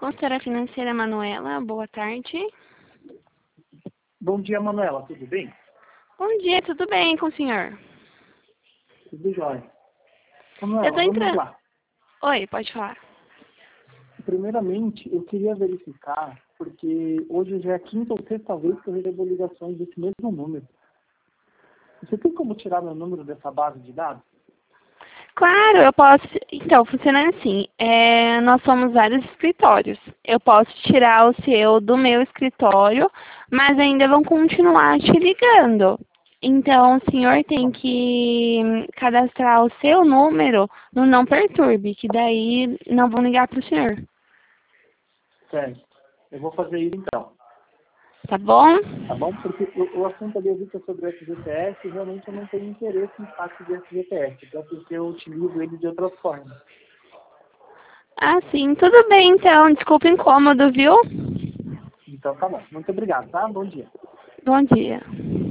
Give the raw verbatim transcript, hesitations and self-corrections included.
Consultora financeira Manuela, boa tarde. Bom dia, Manuela, tudo bem? Bom dia, tudo bem com o senhor? Tudo jóia. Manuela, Eu tô vamos entrando. lá. Oi, pode falar. Primeiramente, eu queria verificar, porque hoje já é a quinta ou sexta vez que eu recebo ligações desse mesmo número. Você tem como tirar meu número dessa base de dados? Claro, eu posso. Então, funciona assim. É, nós somos vários escritórios. Eu posso tirar o seu do meu escritório, mas ainda vão continuar te ligando. Então, o senhor tem Bom, que cadastrar o seu número no Não Perturbe, que daí não vão ligar para o senhor. certo. Eu vou fazer isso então, Tá bom? tá bom? Porque o, o assunto ali eu vi que é sobre o F G T S e realmente eu não tenho interesse em parte de F G T S, até porque eu utilizo ele de outras formas. Ah, sim. Tudo bem, então. Desculpa o incômodo, viu? Então tá bom. Muito obrigado, tá? Bom dia. Bom dia.